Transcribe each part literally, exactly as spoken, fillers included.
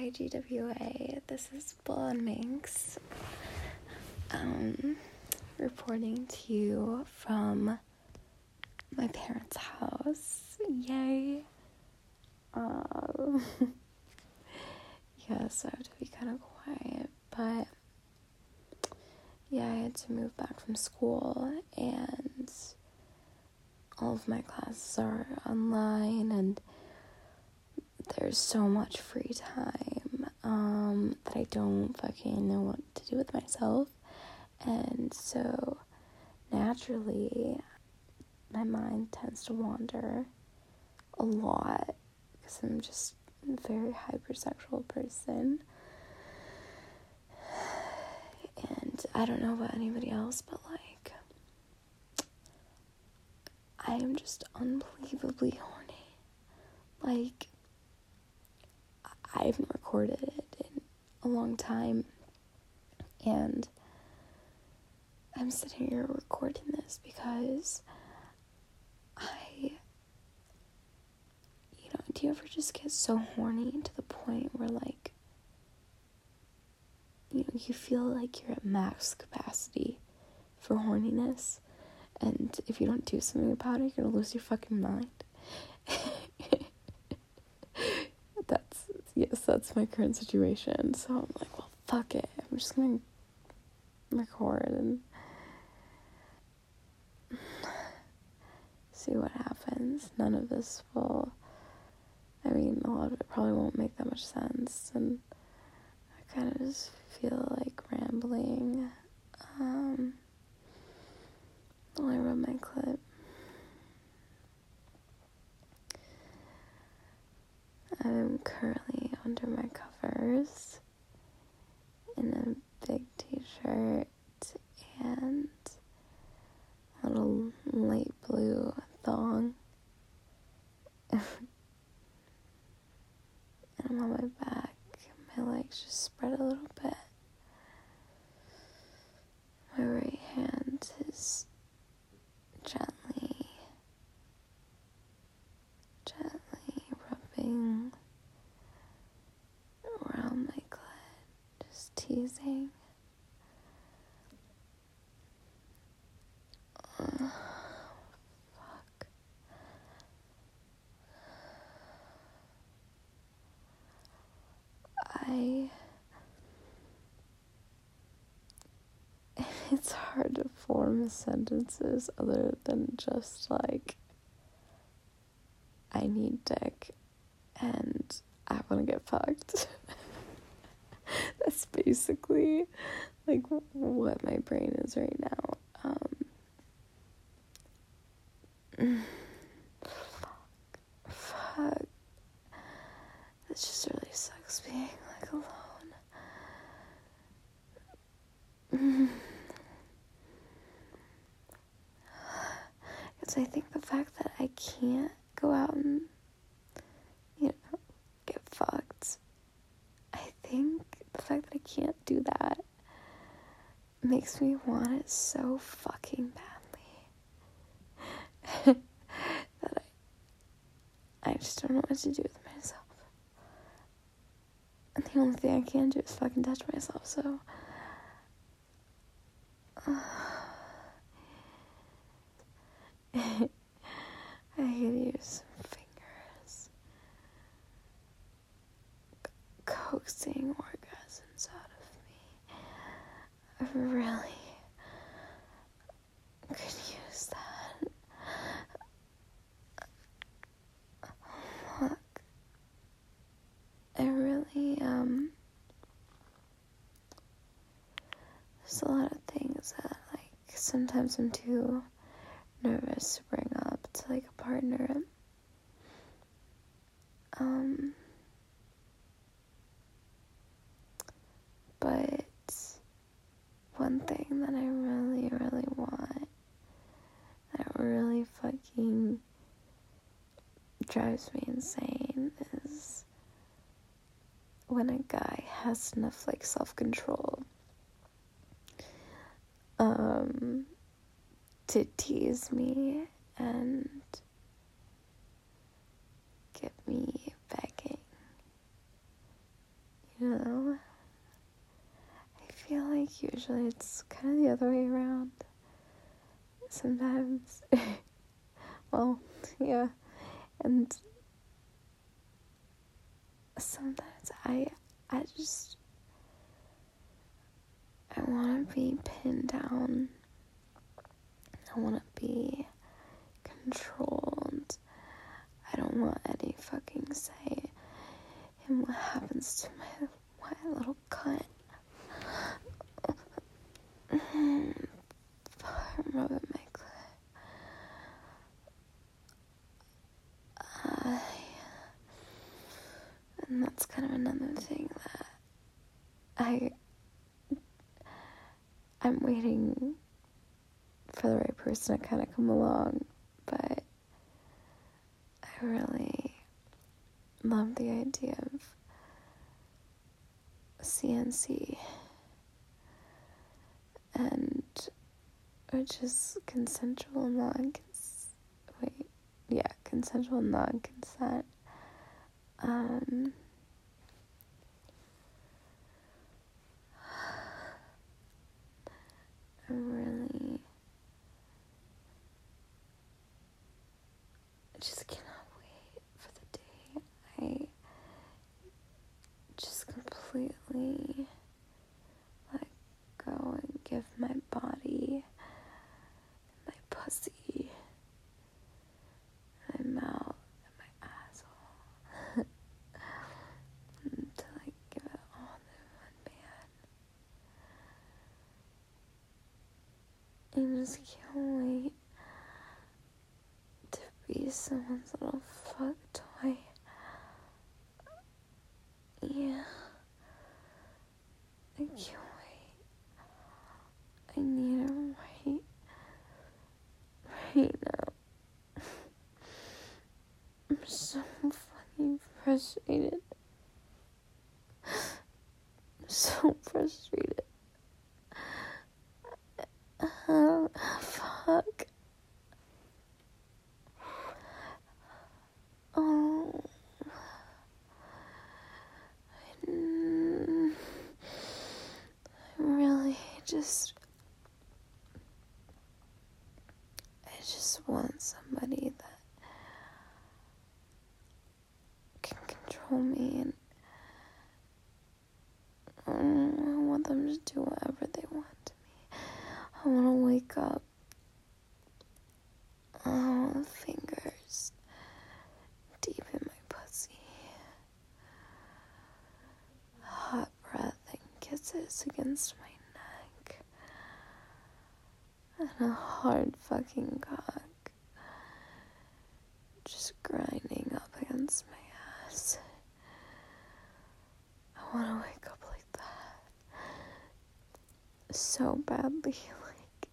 I G W A. This is Blonde Minx. Um, reporting to you from my parents' house. Yay. Um, yeah, so I have to be kind of quiet, but yeah, I had to move back from school, and all of my classes are online, and there's so much free time, um, that I don't fucking know what to do with myself, and so, naturally, my mind tends to wander a lot, because I'm just a very hypersexual person, and I don't know about anybody else, but, like, I am just unbelievably horny. Like, I haven't recorded it in a long time, and I'm sitting here recording this because I, you know, do you ever just get so horny to the point where, like, you know, you feel like you're at max capacity for horniness, and if you don't do something about it, you're gonna lose your fucking mind? That's, yes, that's my current situation, so I'm like, well, fuck it, I'm just gonna record and see what happens. None of this will, I mean, a lot of it probably won't make that much sense, and I kind of just feel like rambling. Um, while I rub my clit. I'm currently under my covers in a big t-shirt and a little light blue thong. And I'm on my back. My legs just spread a little bit. My right hand is gently, gently rubbing around my clit, just teasing. Uh, fuck. I... It's hard to form sentences other than just, like, I need dick and I want to get fucked. That's basically, like, what my brain is right now. Um, fuck. Fuck. It just really sucks being, like, alone. Because I think the fact that I can't go out and, you know, get fucked, I think the fact that I can't do that makes me want it so fucking badly that I, I just don't know what to do with myself. And the only thing I can do is fucking touch myself, so... Uh, I could use some fingers c- coaxing orgasms out of me. I really could use that. Look, I really, um, there's a lot of things that, like, sometimes I'm too nervous to bring up to, like, a partner. Um, but one thing that I really, really want, that really fucking drives me insane, is when a guy has enough, like, self-control, um, to tease me and get me begging, usually it's kind of the other way around. Sometimes. Well, yeah. And sometimes I, I just, I want to be pinned down. I want to be controlled. I don't want any fucking say in what happens to my my little cunt. I'm rubbing my clit. Uh, and that's kind of another thing that I I'm waiting for the right person to kind of come along, but I really love the idea of C N C, and which is consensual non wait yeah consensual non-consent. um I really I just cannot wait for the day I just completely let go and give my body, my pussy, my mouth, and my asshole to like give it all to one man. I just can't wait to be someone's little fuck toy. Yeah. I can't wait. I need it right, right now. I'm so fucking frustrated. I'm so frustrated. Uh, fuck. Oh. I, I really just, I just want somebody that can control me, and um, I want them to do whatever they want to me. I want to wake up, oh, fingers deep in my pussy, hot breath and kisses against my neck, and a hard fucking cock just grinding up against my ass. I want to wake up like that so badly. Like,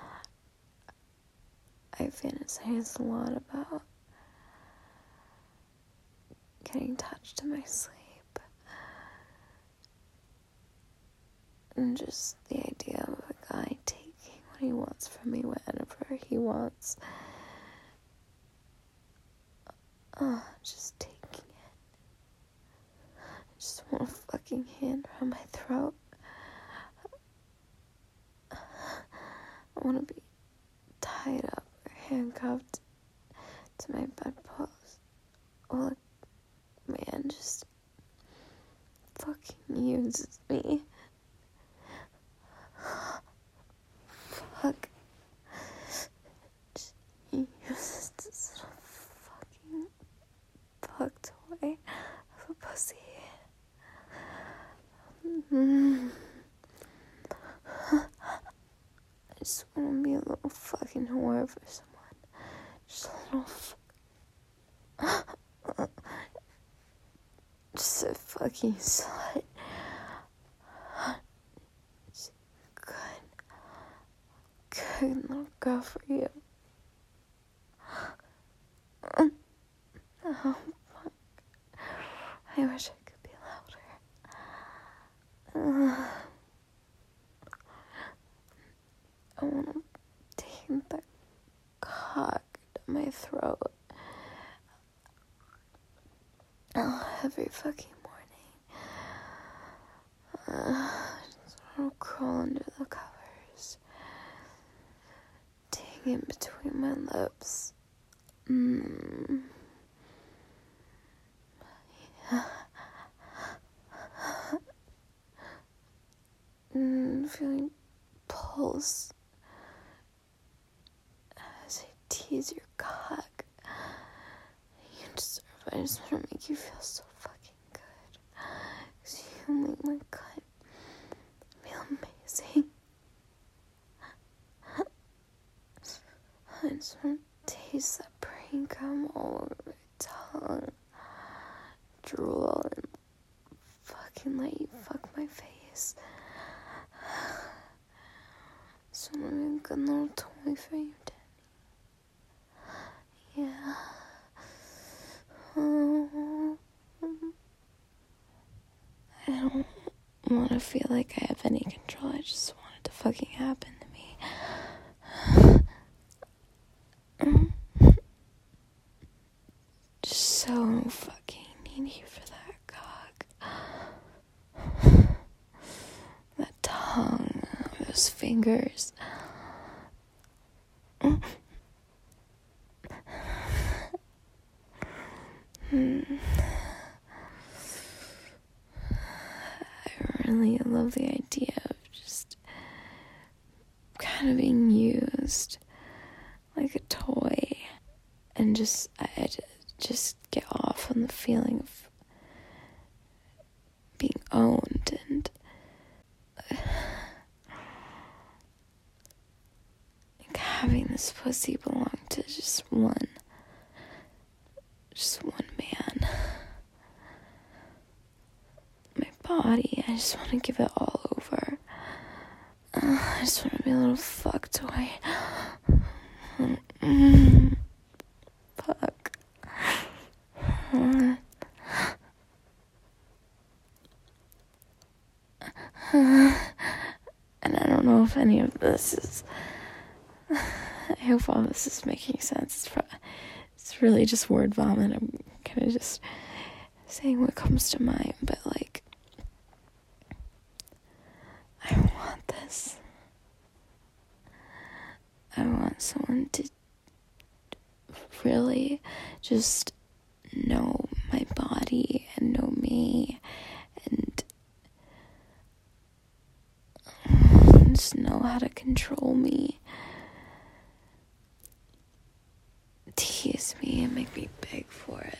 I fantasize a lot about getting touched in my sleep, and just the idea of a guy taking what he wants from me whenever he wants. Uh, just taking it. I just want a fucking hand around my throat. I want to be tied up or handcuffed to my bedpost while a man just fucking uses me. Fuck. Just uses this little fucking fuck toy of a pussy. Mm. I just want to be a little fucking whore for someone. Just a little fuck. Just a fucking slut. Just a good, good little girl for you. Oh, fuck. I wish I could be louder. Uh, I want to take that cock down my throat. Oh, every fucking morning. Uh, I just I'll crawl under the covers, dig in between my lips. Mm. Yeah. Mm, feeling pulse as I tease your cock. You deserve it. I just want to make you feel so fucking good. Because you make my gut feel amazing. I just want to taste that brain cum all over my tongue. Drool and fucking let you fuck my face. So let me a good little toy for you, Danny. Yeah. Um, I don't want to feel like I have any control. I just want it to fucking happen to me. Just so fucking need you for that cock. That tongue, those fingers. Hmm. I really love the idea of just kind of being used like a toy, and just I just get off on the feeling of being owned and like having this pussy belong to just one, just one man. My body, I just want to give it all over. Uh, I just want to be a little fuck toy. Mm. Fuck. Uh. Uh. And I don't know if any of this is, I hope all this is making sense. It's, pro- it's really just word vomit. I'm kind of just saying what comes to mind, but like, I want this. I want someone to really just know my body and know me and just know how to control me, tease me and make me beg for it.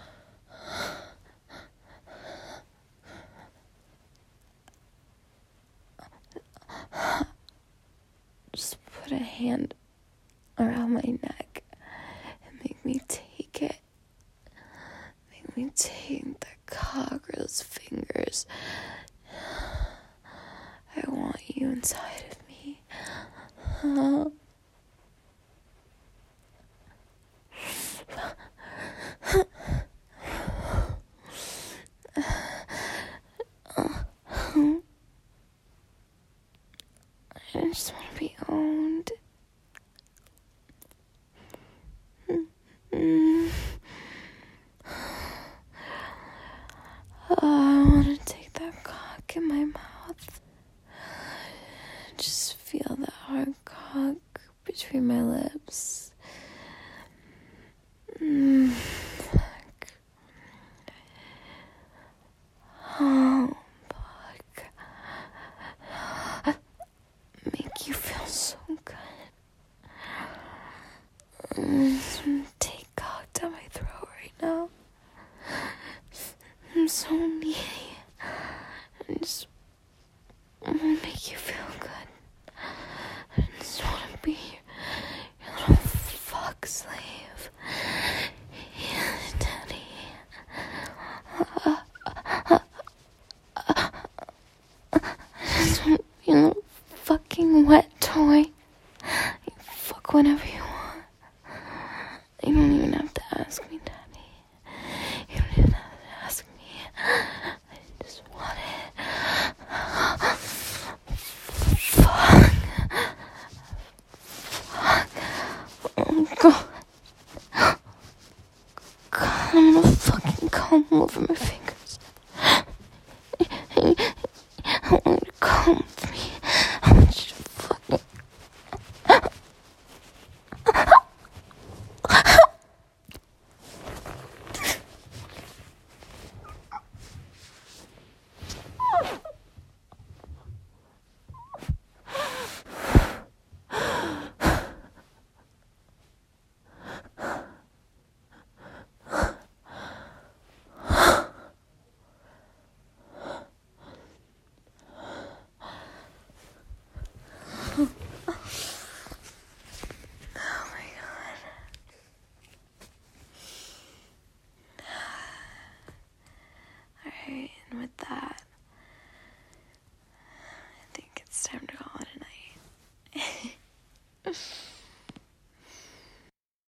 Just put a hand around my neck and make me take it. Make me take the cock or those fingers. I want you inside of me. Uh, I just want to be owned. Mm. Oh, I want to take that cock in my mouth. Just feel that hard cock between my lips. Mm. Fuck. Oh, fuck. Make you feel so good. Mm. Take cock down my throat right now. I'm so needy. I just want to make you feel good. I just want to be your little fuck slave. Yeah, Daddy. Uh, uh, uh, I just want to be a little fucking wet toy. You fuck whenever you want. You don't even have to ask me, Daddy. You don't even have to ask me. I just want it. Fuck. Fuck. Oh, God. God, I'm gonna fucking come over my face.